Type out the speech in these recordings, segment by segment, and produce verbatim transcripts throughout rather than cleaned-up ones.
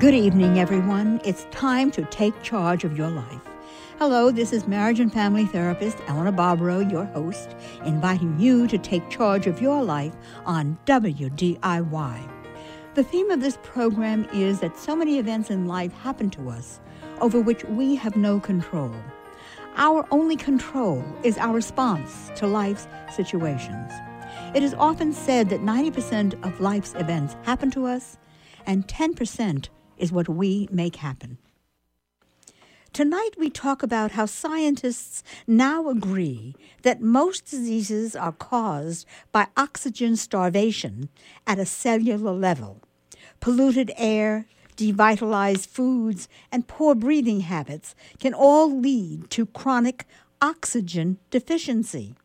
Good evening, everyone. It's time to take charge of your life. Hello, this is marriage and family therapist Eleanor Barbaro, your host, inviting you to take charge of your life on W D I Y. The theme of this program is that so many events in life happen to us over which we have no control. Our only control is our response to life's situations. It is often said that ninety percent of life's events happen to us, and ten percent is what we make happen. Tonight we talk about how scientists now agree that most diseases are caused by oxygen starvation at a cellular level. Polluted air, devitalized foods, and poor breathing habits can all lead to chronic oxygen deficiency.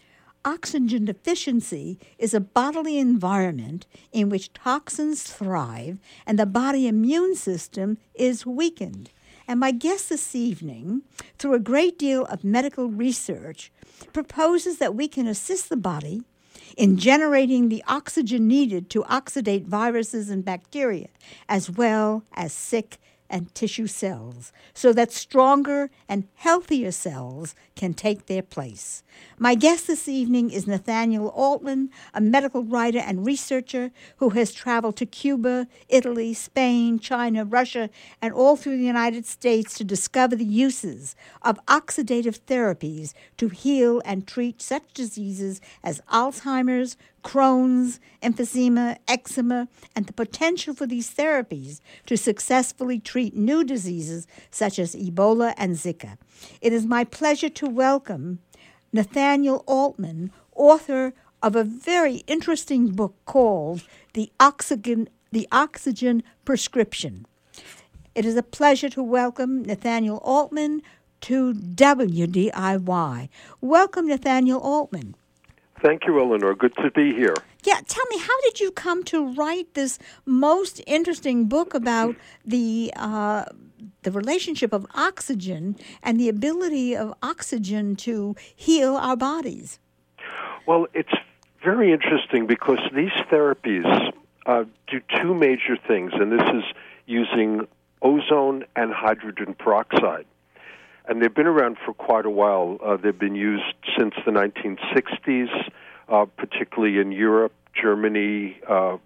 Oxygen deficiency is a bodily environment in which toxins thrive and the body immune system is weakened. And my guest this evening, through a great deal of medical research, proposes that we can assist the body in generating the oxygen needed to oxidate viruses and bacteria, as well as sick and tissue cells, so that stronger and healthier cells can take their place. My guest this evening is Nathaniel Altman, a medical writer and researcher who has traveled to Cuba, Italy, Spain, China, Russia, and all through the United States to discover the uses of oxidative therapies to heal and treat such diseases as Alzheimer's, Crohn's, emphysema, eczema, and the potential for these therapies to successfully treat new diseases such as Ebola and Zika. It is my pleasure to welcome Nathaniel Altman, author of a very interesting book called The Oxygen, The Oxygen Prescription. It is a pleasure to welcome Nathaniel Altman to W D I Y. Welcome, Nathaniel Altman. Thank you, Eleanor. Good to be here. Yeah, tell me, how did you come to write this most interesting book about the uh, the relationship of oxygen and the ability of oxygen to heal our bodies? Well, it's very interesting because these therapies uh, do two major things, and this is using ozone and hydrogen peroxide. And they've been around for quite a while. Uh, they've been used since the nineteen sixties, uh, particularly in Europe, Germany, uh,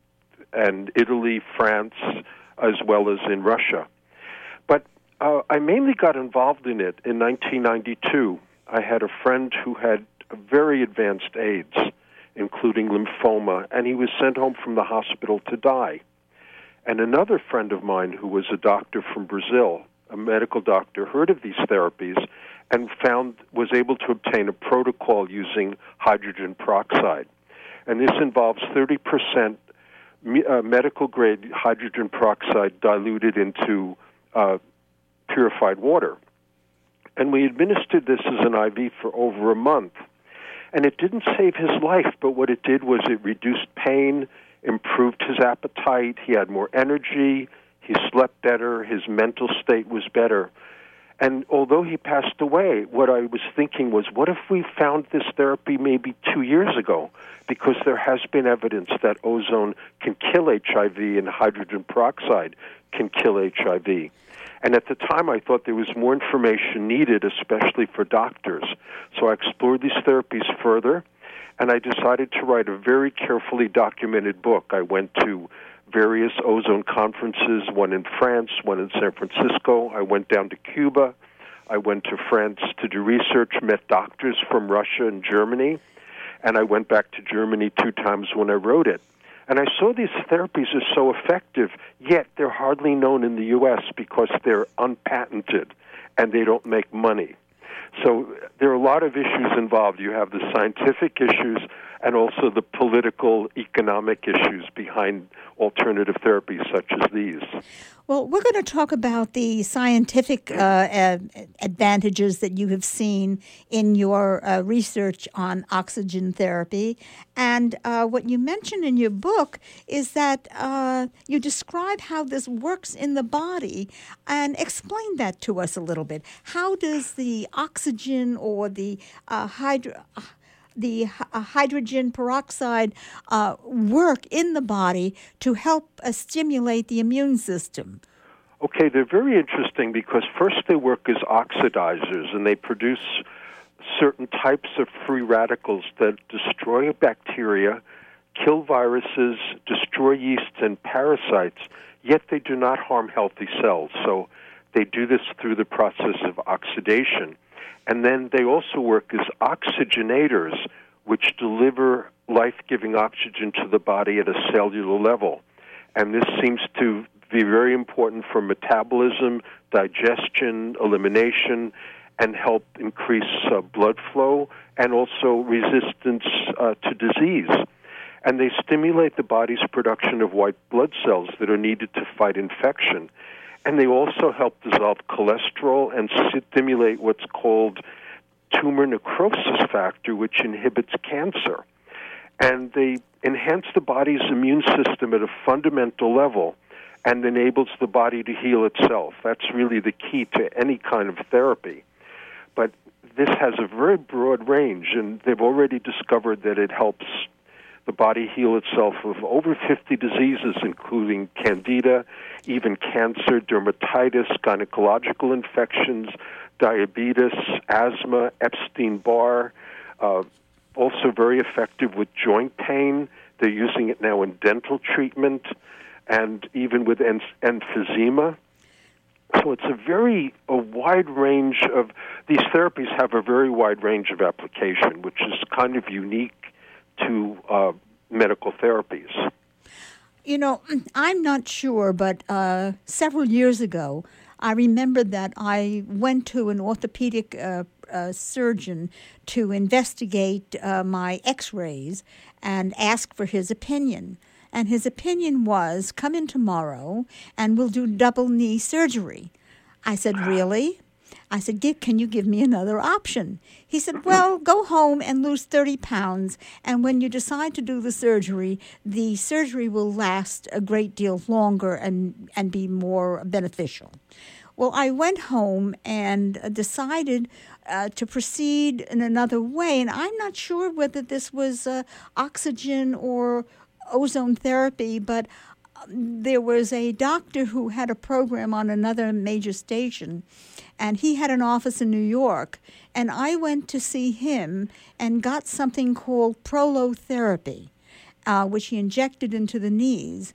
and Italy, France, as well as in Russia. But uh, I mainly got involved in it in nineteen ninety-two. I had a friend who had very advanced AIDS, including lymphoma, and he was sent home from the hospital to die. And another friend of mine who was a doctor from Brazil, a medical doctor, heard of these therapies and found was able to obtain a protocol using hydrogen peroxide. And this involves thirty percent uh, medical-grade hydrogen peroxide diluted into uh, purified water. And we administered this as an I V for over a month. And it didn't save his life, but what it did was it reduced pain, improved his appetite, he had more energy, he slept better, his mental state was better. And although he passed away, what I was thinking was, what if we found this therapy maybe two years ago? Because there has been evidence that ozone can kill H I V and hydrogen peroxide can kill H I V. And at the time, I thought there was more information needed, especially for doctors. So I explored these therapies further, and I decided to write a very carefully documented book. I went to various ozone conferences, one in France, one in San Francisco. I went down to Cuba. I went to France to do research, met doctors from Russia and Germany, and I went back to Germany two times when I wrote it. And I saw these therapies are so effective, yet they're hardly known in the U S because they're unpatented and they don't make money. So there are a lot of issues involved. You have the scientific issues and also the political, economic issues behind alternative therapies such as these. Well, we're going to talk about the scientific uh, uh, advantages that you have seen in your uh, research on oxygen therapy. And uh, what you mentioned in your book is that uh, you describe how this works in the body, and explain that to us a little bit. How does the oxygen or the uh, hydro... the h- uh, hydrogen peroxide uh, work in the body to help uh, stimulate the immune system? Okay, they're very interesting because first they work as oxidizers, and they produce certain types of free radicals that destroy bacteria, kill viruses, destroy yeasts and parasites, yet they do not harm healthy cells. So they do this through the process of oxidation. And then they also work as oxygenators, which deliver life-giving oxygen to the body at a cellular level. And this seems to be very important for metabolism, digestion, elimination, and help increase uh, blood flow and also resistance uh, to disease. And they stimulate the body's production of white blood cells that are needed to fight infection. And they also help dissolve cholesterol and stimulate what's called tumor necrosis factor, which inhibits cancer. And they enhance the body's immune system at a fundamental level and enables the body to heal itself. That's really the key to any kind of therapy. But this has a very broad range, and they've already discovered that it helps the body heal itself of over fifty diseases, including candida, even cancer, dermatitis, gynecological infections, diabetes, asthma, Epstein-Barr, uh, also very effective with joint pain. They're using it now in dental treatment and even with en- emphysema. So it's a very a wide range of, these therapies have a very wide range of application, which is kind of unique to uh, medical therapies. You know, I'm not sure, but uh, several years ago, I remember that I went to an orthopedic uh, uh, surgeon to investigate uh, my x-rays and ask for his opinion. And his opinion was, come in tomorrow and we'll do double knee surgery. I said, really? I said, can you give me another option? He said, well, go home and lose thirty pounds. And when you decide to do the surgery, the surgery will last a great deal longer and, and be more beneficial. Well, I went home and decided uh, to proceed in another way. And I'm not sure whether this was uh, oxygen or ozone therapy, but there was a doctor who had a program on another major station, and he had an office in New York, and I went to see him and got something called prolotherapy, uh, which he injected into the knees,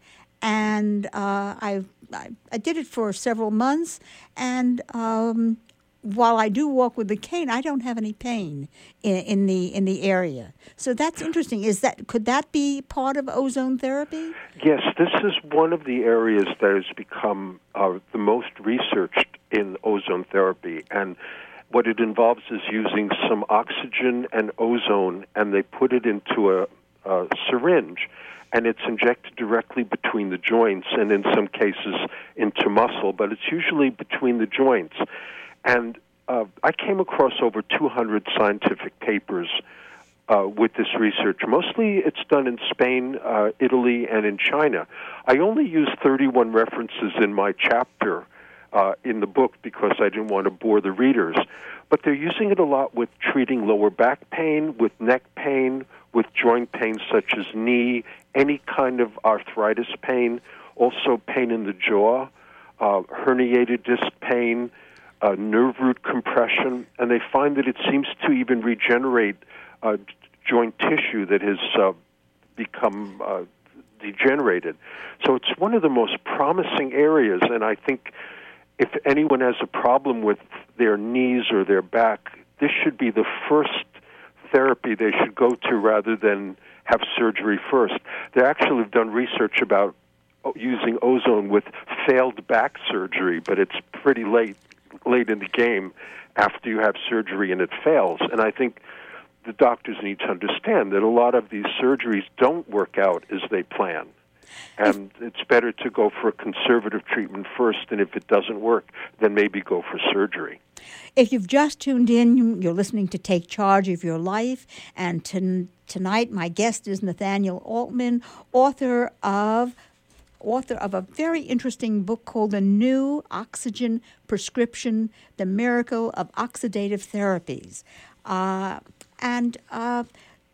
and uh, I, I I did it for several months, and um, while I do walk with the cane, I don't have any pain in, in the in the area. So that's interesting. Is that could that be part of ozone therapy? Yes, this is one of the areas that has become uh, the most researched in ozone therapy. And what it involves is using some oxygen and ozone, and they put it into a, a syringe, and it's injected directly between the joints, and in some cases into muscle, but it's usually between the joints. And uh, I came across over two hundred scientific papers uh, with this research. Mostly it's done in Spain, uh, Italy, and in China. I only used thirty-one references in my chapter uh, in the book because I didn't want to bore the readers. But they're using it a lot with treating lower back pain, with neck pain, with joint pain such as knee, any kind of arthritis pain, also pain in the jaw, uh, herniated disc pain, Uh, nerve root compression, and they find that it seems to even regenerate uh, joint tissue that has uh, become uh, degenerated. So it's one of the most promising areas, and I think if anyone has a problem with their knees or their back, this should be the first therapy they should go to rather than have surgery first. They actually have done research about using ozone with failed back surgery, but it's pretty late. late in the game after you have surgery and it fails. And I think the doctors need to understand that a lot of these surgeries don't work out as they plan. And it's better to go for a conservative treatment first, and if it doesn't work, then maybe go for surgery. If you've just tuned in, you're listening to Take Charge of Your Life, and t- tonight my guest is Nathaniel Altman, author of author of a very interesting book called The New Oxygen Prescription, The Miracle of Oxidative Therapies. Uh, and uh,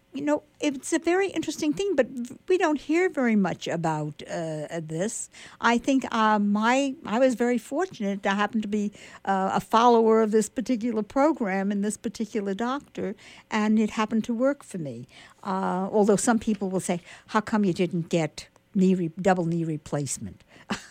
you know, it's a very interesting thing, but we don't hear very much about uh, this. I think uh, my I was very fortunate to happen to be uh, a follower of this particular program and this particular doctor, and it happened to work for me. Uh, although some people will say, "How come you didn't get knee re- double knee replacement?"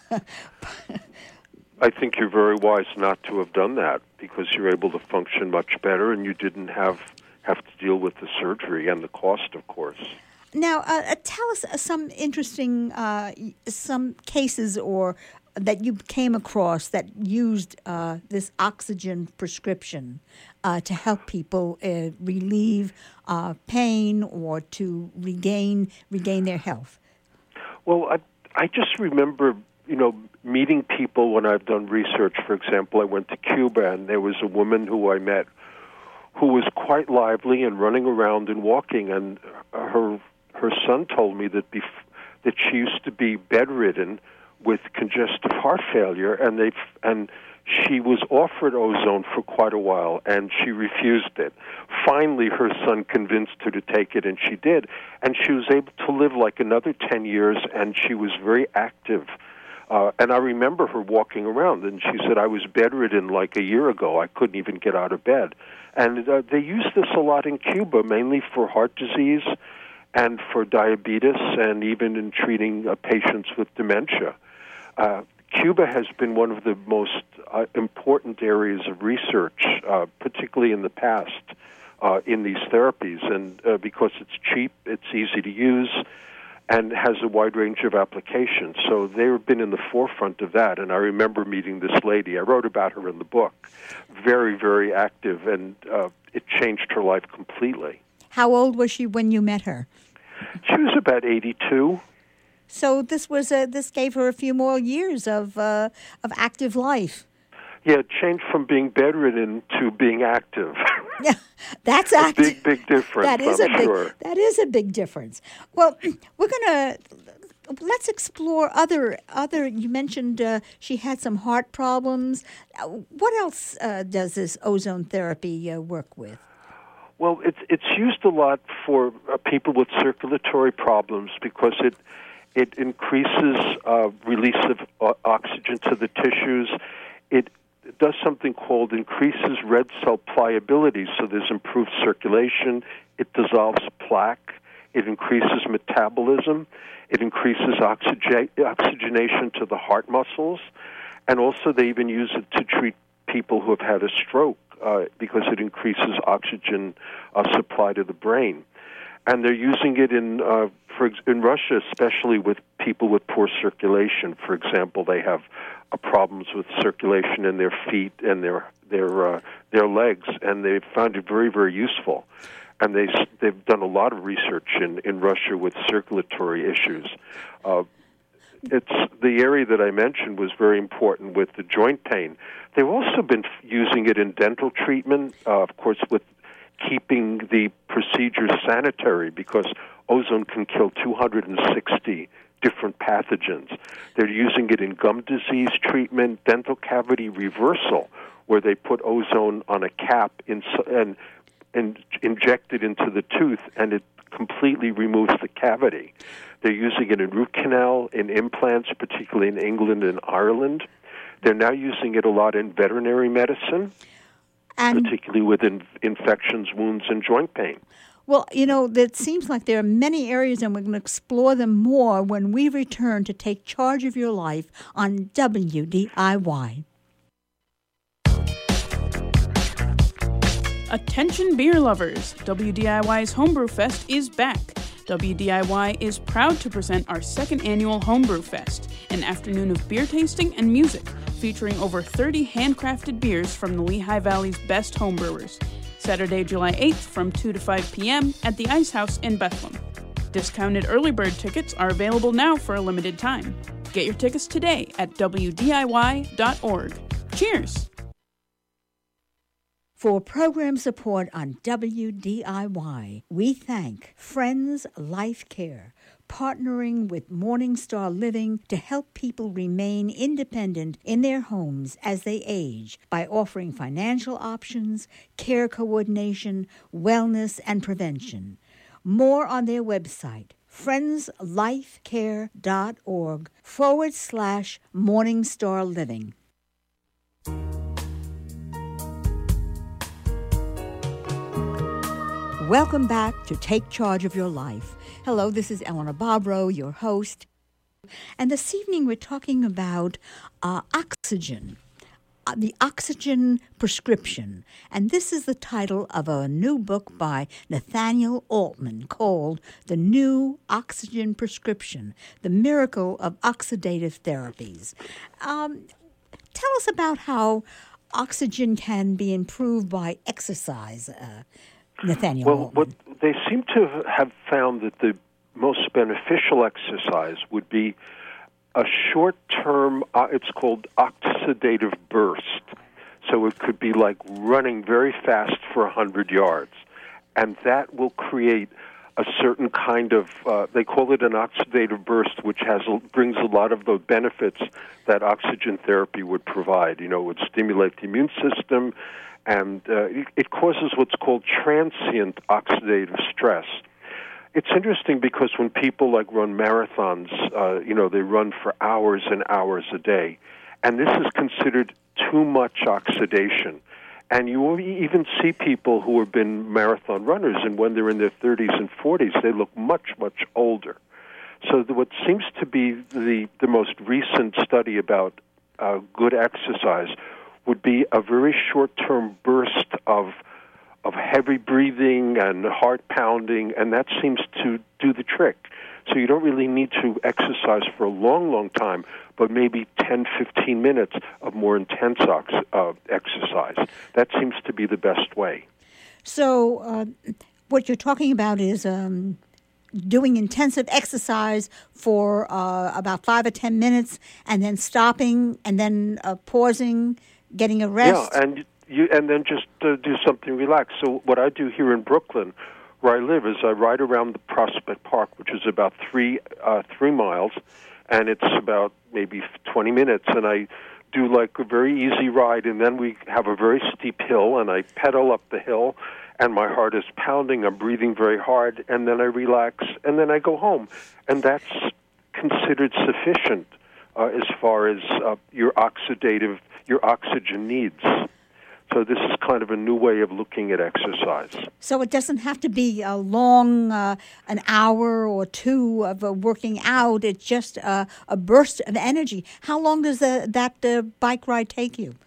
I think you're very wise not to have done that because you're able to function much better, and you didn't have. have to deal with the surgery and the cost, of course. Now, uh, tell us some interesting, uh, some cases or that you came across that used uh, this oxygen prescription uh, to help people uh, relieve uh, pain or to regain regain their health. Well, I I just remember, you know, meeting people when I've done research. For example, I went to Cuba, and there was a woman who I met who was quite lively and running around and walking, and her her son told me that bef- that she used to be bedridden with congestive heart failure, and they and she was offered ozone for quite a while, and she refused it. Finally, her son convinced her to take it, and she did, and she was able to live like another ten years, and she was very active. Uh, and I remember her walking around, and she said, I was bedridden like a year ago. I couldn't even get out of bed. And uh, they use this a lot in Cuba, mainly for heart disease and for diabetes and even in treating uh, patients with dementia. Uh, Cuba has been one of the most uh, important areas of research, uh, particularly in the past, uh, in these therapies. And uh, because it's cheap, it's easy to use, and has a wide range of applications. So they've been in the forefront of that. And I remember meeting this lady. I wrote about her in the book. Very, very active, and uh, it changed her life completely. How old was she when you met her? She was about eighty-two. So this was a, this gave her a few more years of uh, of active life. Yeah, it changed from being bedridden to being active. Yeah, that's active. Big, big difference. That is I'm a big. sure. That is a big difference. Well, we're gonna let's explore other other. You mentioned uh, she had some heart problems. Uh, what else uh, does this ozone therapy uh, work with? Well, it's it's used a lot for uh, people with circulatory problems because it it increases uh, release of uh, oxygen to the tissues. It does something called increases red cell pliability, so there's improved circulation. It dissolves plaque. It increases metabolism. It increases oxygen, oxygenation to the heart muscles. And also they even use it to treat people who have had a stroke uh, because it increases oxygen uh, supply to the brain. And they're using it in uh, for ex- in Russia, especially with people with poor circulation. For example, they have uh, problems with circulation in their feet and their their uh, their legs, and they've found it very, very useful. And they they've done a lot of research in, in Russia with circulatory issues. Uh, it's the area that I mentioned was very important with the joint pain. They've also been f- using it in dental treatment, uh, of course, with keeping the procedure sanitary because ozone can kill two hundred sixty different pathogens. They're using it in gum disease treatment, dental cavity reversal, where they put ozone on a cap in, and, and inject it into the tooth, and it completely removes the cavity. They're using it in root canal, in implants, particularly in England and Ireland. They're now using it a lot in veterinary medicine, and particularly with in, infections, wounds, and joint pain. Well, you know, it seems like there are many areas, and we're going to explore them more when we return to Take Charge of Your Life on W D I Y. Attention beer lovers, W D I Y's Homebrew Fest is back. W D I Y is proud to present our second annual Homebrew Fest, an afternoon of beer tasting and music, featuring over thirty handcrafted beers from the Lehigh Valley's best homebrewers. Saturday, July eighth from two to five p.m. at the Ice House in Bethlehem. Discounted early bird tickets are available now for a limited time. Get your tickets today at W D I Y dot org. Cheers! For program support on W D I Y, we thank Friends Life Care, partnering with Morningstar Living to help people remain independent in their homes as they age by offering financial options, care coordination, wellness, and prevention. More on their website, friendslifecare.org forward slash Morningstar Living. Welcome back to Take Charge of Your Life. Hello, this is Eleanor Bobrow, your host. And this evening we're talking about uh, oxygen, uh, the oxygen prescription. And this is the title of a new book by Nathaniel Altman called The New Oxygen Prescription, The Miracle of Oxidative Therapies. Um, tell us about how oxygen can be improved by exercise, uh, Nathaniel Well, Altman. what they seem to have found that the most beneficial exercise would be a short-term, uh, it's called oxidative burst. So it could be like running very fast for one hundred yards. And that will create a certain kind of, uh, they call it an oxidative burst, which has brings a lot of the benefits that oxygen therapy would provide. You know, it would stimulate the immune system, and uh, it, it causes what's called transient oxidative stress. It's interesting because when people like run marathons, uh, you know, they run for hours and hours a day, and this is considered too much oxidation. And you will even see people who have been marathon runners, and when they're in their thirties and forties, they look much, much older. So the, what seems to be the, the most recent study about uh, good exercise would be a very short-term burst of of heavy breathing and heart pounding, and that seems to do the trick. So you don't really need to exercise for a long, long time, but maybe ten, fifteen minutes of more intense ox- uh, exercise. That seems to be the best way. So uh, what you're talking about is um, doing intensive exercise for uh, about five or ten minutes, and then stopping, and then uh, pausing, getting a rest. Yeah, and you, and then just uh, do something relaxed. So what I do here in Brooklyn, where I live, is I ride around the Prospect Park, which is about three uh, three miles, and it's about maybe twenty minutes, and I do like a very easy ride, and then we have a very steep hill, and I pedal up the hill, and my heart is pounding, I'm breathing very hard, and then I relax, and then I go home. And that's considered sufficient uh, as far as uh, your oxidative, your oxygen needs. So this is kind of a new way of looking at exercise. So it doesn't have to be a long, uh, an hour or two of uh, working out. It's just uh, a burst of energy. How long does the, that uh, bike ride take you?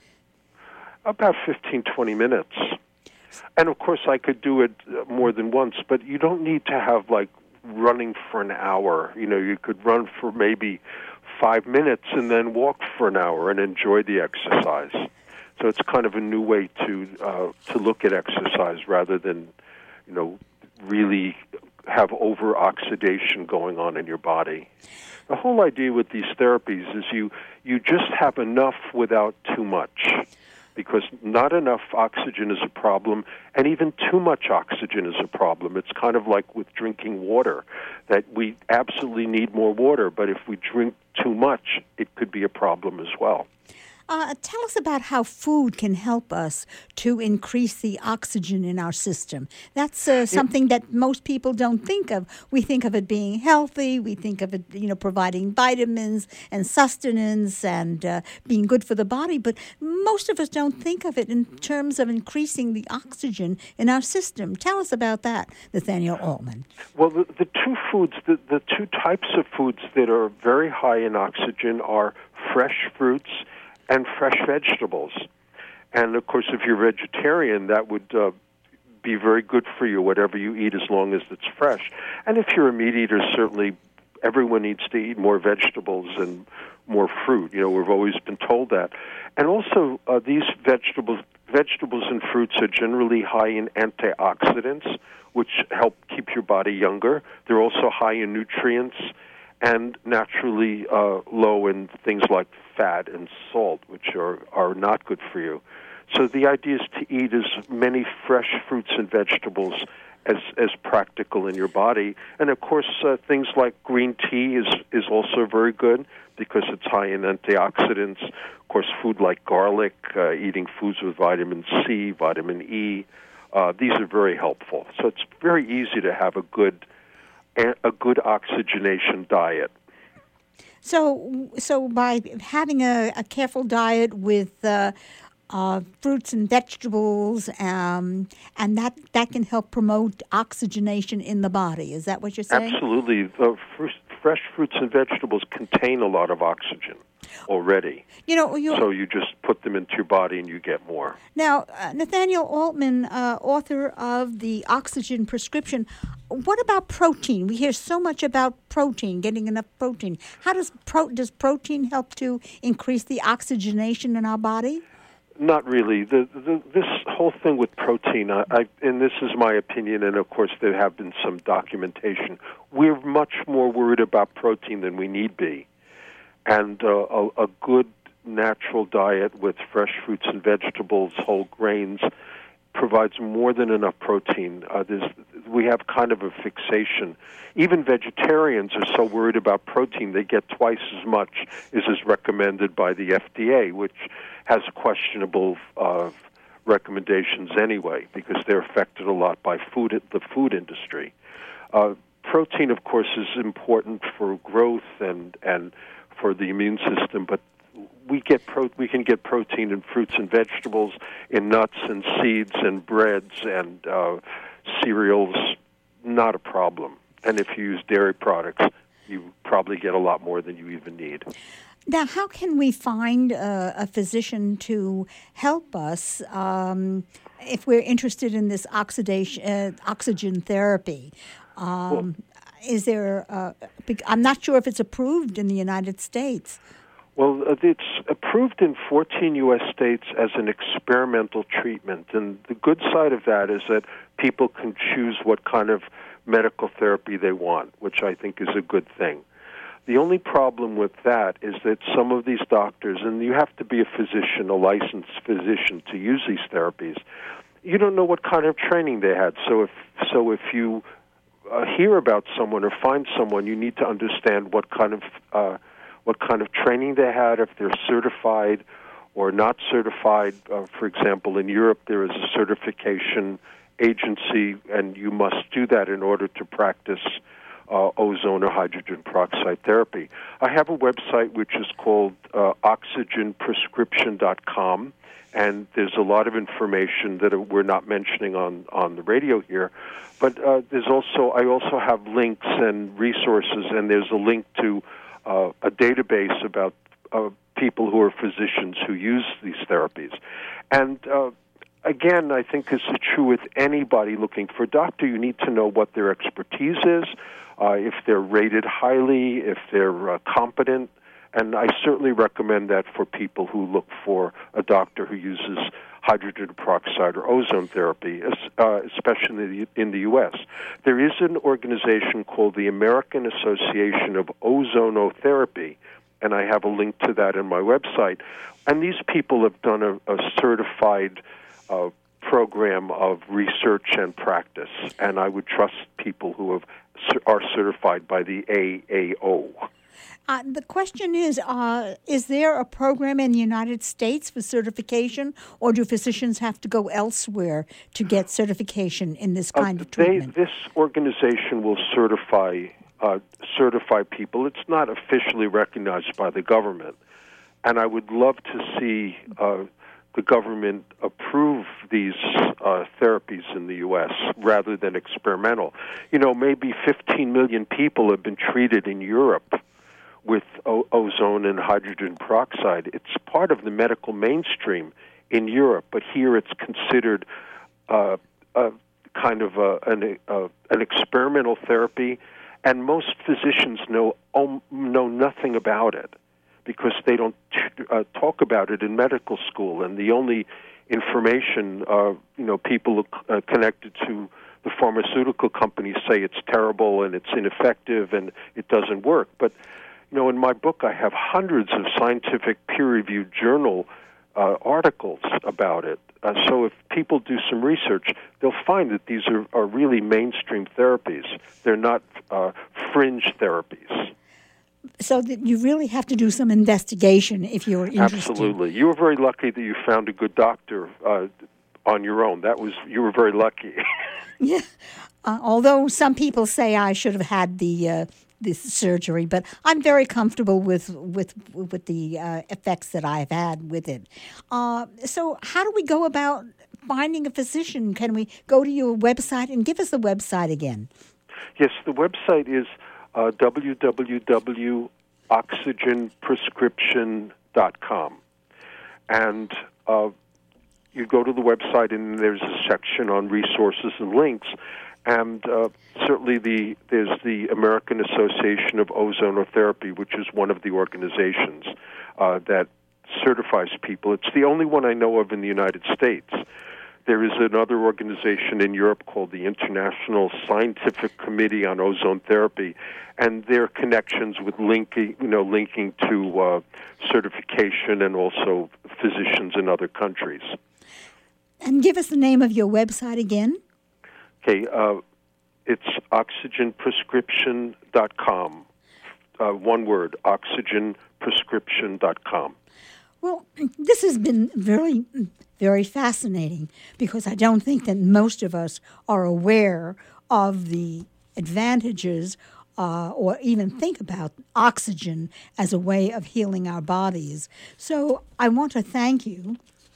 About fifteen, twenty minutes. And, of course, I could do it more than once, but you don't need to have, like, running for an hour. You know, you could run for maybe five minutes and then walk for an hour and enjoy the exercise. So it's kind of a new way to uh, to look at exercise rather than, you know, really have over-oxidation going on in your body. The whole idea with these therapies is you, you just have enough without too much, because not enough oxygen is a problem, and even too much oxygen is a problem. It's kind of like with drinking water, that we absolutely need more water, but if we drink too much, it could be a problem as well. Uh, tell us about how food can help us to increase the oxygen in our system. That's uh, something that most people don't think of. We think of it being healthy. We think of it, you know, providing vitamins and sustenance and uh, being good for the body. But most of us don't think of it in terms of increasing the oxygen in our system. Tell us about that, Nathaniel Altman. Well, the, the two foods, the, the two types of foods that are very high in oxygen are fresh fruits and fresh vegetables. And, of course, if you're vegetarian, that would uh, be very good for you, whatever you eat, as long as it's fresh. And if you're a meat eater, certainly everyone needs to eat more vegetables and more fruit. You know, we've always been told that. And also, uh, these vegetables, vegetables and fruits are generally high in antioxidants, which help keep your body younger. They're also high in nutrients and naturally uh, low in things like fat and salt, which are, are not good for you. So the idea is to eat as many fresh fruits and vegetables as as practical in your body. And, of course, uh, things like green tea is, is also very good because it's high in antioxidants. Of course, food like garlic, uh, eating foods with vitamin C, vitamin E, Uh, these are very helpful. So it's very easy to have a good a good oxygenation diet. So, so by having a, a careful diet with uh, uh, fruits and vegetables, um, and that, that can help promote oxygenation in the body. Is that what you're saying? Absolutely. The fresh, fresh fruits and vegetables contain a lot of oxygen already. You know, you, so you just put them into your body and you get more. Now, uh, Nathaniel Altman, uh, author of The Oxygen Prescription, what about protein? We hear so much about protein, getting enough protein. How does pro- does protein help to increase the oxygenation in our body? Not really. The, the, this whole thing with protein, I, I, and this is my opinion, and of course there have been some documentation, we're much more worried about protein than we need be. And uh, a, a good natural diet with fresh fruits and vegetables, whole grains, provides more than enough protein. Uh, we have kind of a fixation. Even vegetarians are so worried about protein, they get twice as much as is recommended by the F D A, which has questionable uh, recommendations anyway, because they're affected a lot by food, the food industry. Uh, protein, of course, is important for growth and, and for the immune system, but we get pro- we can get protein in fruits and vegetables, in nuts and seeds and breads and uh, cereals, not a problem. And if you use dairy products, you probably get a lot more than you even need. Now, how can we find uh, a physician to help us um, if we're interested in this oxidation, uh, oxygen therapy? Um, well, is there? Uh, I'm not sure if it's approved in the United States. Well, it's approved in fourteen U S states as an experimental treatment, and the good side of that is that people can choose what kind of medical therapy they want, which I think is a good thing. The only problem with that is that some of these doctors, and you have to be a physician, a licensed physician, to use these therapies, you don't know what kind of training they had. So if so, if you uh, hear about someone or find someone, you need to understand what kind of uh, what kind of training they had, if they're certified or not certified. Uh, for example, in Europe, there is a certification agency, and you must do that in order to practice uh, ozone or hydrogen peroxide therapy. I have a website which is called uh, oxygen prescription dot com, and there's a lot of information that we're not mentioning on, on the radio here. But uh, there's also I also have links and resources, and there's a link to Uh, a database about uh, people who are physicians who use these therapies. And uh, again, I think this is true with anybody looking for a doctor. You need to know what their expertise is, uh, if they're rated highly, if they're uh, competent. And I certainly recommend that for people who look for a doctor who uses hydrogen peroxide or ozone therapy, uh, especially in the U S. There is an organization called the American Association of Ozonotherapy, and I have a link to that in my website. And these people have done a, a certified uh, program of research and practice, and I would trust people who have, are certified by the A A O. Uh, the question is, uh, is there a program in the United States for certification, or do physicians have to go elsewhere to get certification in this kind uh, of treatment? They, this organization will certify uh, certify people. It's not officially recognized by the government, and I would love to see uh, the government approve these uh, therapies in the U S rather than experimental. You know, maybe fifteen million people have been treated in Europe with o- ozone and hydrogen peroxide. It's part of the medical mainstream in Europe, but here it's considered uh, a kind of a, an, a, an experimental therapy, and most physicians know um, know nothing about it because they don't t- uh, talk about it in medical school, and the only information, uh, you know, people uh, connected to the pharmaceutical companies say it's terrible and it's ineffective and it doesn't work, but you know, in my book, I have hundreds of scientific peer-reviewed journal uh, articles about it. Uh, so if people do some research, they'll find that these are, are really mainstream therapies. They're not uh, fringe therapies. So that you really have to do some investigation if you're interested. Absolutely. You were very lucky that you found a good doctor uh, on your own. That was you were very lucky. Yeah. Uh, although some people say I should have had the uh, this surgery, but I'm very comfortable with with with the uh, effects that I've had with it. Uh, so, how do we go about finding a physician? Can we go to your website and give us the website again? Yes, the website is uh, w w w dot oxygen prescription dot com, and uh, you go to the website and there's a section on resources and links. And uh, certainly the there's the American Association of Ozonotherapy, which is one of the organizations uh, that certifies people. It's the only one I know of in the United States. There is another organization in Europe called the International Scientific Committee on Ozone Therapy, and their connections with linking, you know, linking to uh, certification and also physicians in other countries. And give us the name of your website again. Okay, uh, it's oxygen prescription dot com. Uh, one word, oxygen prescription dot com. Well, this has been very, very fascinating because I don't think that most of us are aware of the advantages uh, or even think about oxygen as a way of healing our bodies. So I want to thank you,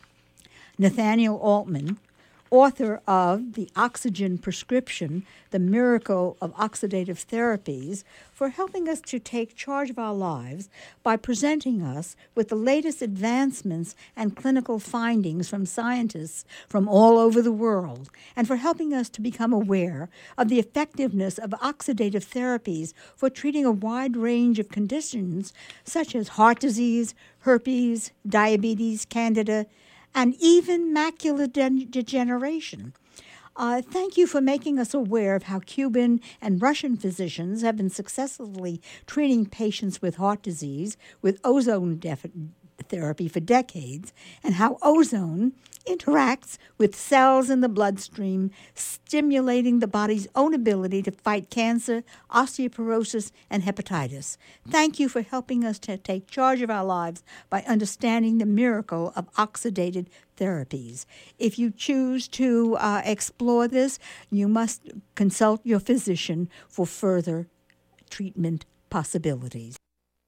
Nathaniel Altman, author of The Oxygen Prescription, The Miracle of Oxidative Therapies, for helping us to take charge of our lives by presenting us with the latest advancements and clinical findings from scientists from all over the world, and for helping us to become aware of the effectiveness of oxidative therapies for treating a wide range of conditions such as heart disease, herpes, diabetes, candida, and even macular de- degeneration. Uh, thank you for making us aware of how Cuban and Russian physicians have been successfully treating patients with heart disease with ozone def- therapy for decades, and how ozone interacts with cells in the bloodstream, stimulating the body's own ability to fight cancer, osteoporosis, and hepatitis. Thank you for helping us to take charge of our lives by understanding the miracle of oxidative therapies. If you choose to uh, explore this, you must consult your physician for further treatment possibilities.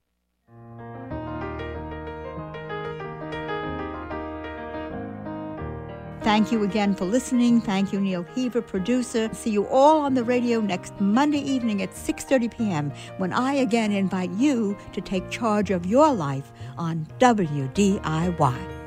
Thank you again for listening. Thank you, Neil Heaver, producer. See you all on the radio next Monday evening at six thirty p.m. when I again invite you to take charge of your life on W D I Y.